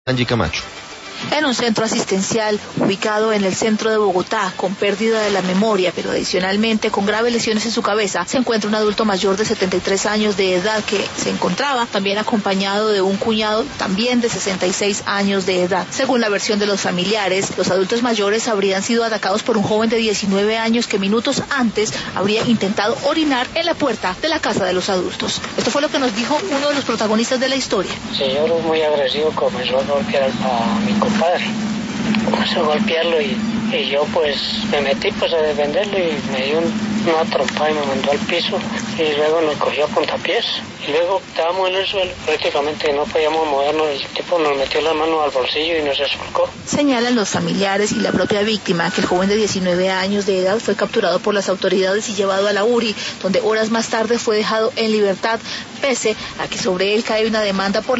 Angie Camacho. En un centro asistencial ubicado en el centro de Bogotá, con pérdida de la memoria, pero adicionalmente con graves lesiones en su cabeza, se encuentra un adulto mayor de 73 años de edad que se encontraba también acompañado de un cuñado también de 66 años de edad. Según la versión de los familiares, los adultos mayores habrían sido atacados por un joven de 19 años que minutos antes habría intentado orinar en la puerta de la casa de los adultos. Esto fue lo que nos dijo uno de los protagonistas de la historia. El señor muy agresivo comenzó a golpear a mi compadre, comenzó a golpearlo y yo pues me metí pues a defenderlo y me dio una trompada y me mandó al piso y luego nos cogió a puntapiés y luego estábamos en el suelo, prácticamente no podíamos movernos, el tipo nos metió la mano al bolsillo y nos esfolcó. Señalan los familiares y la propia víctima que el joven de 19 años de edad fue capturado por las autoridades y llevado a la URI, donde horas más tarde fue dejado en libertad, pese a que sobre él cae una demanda por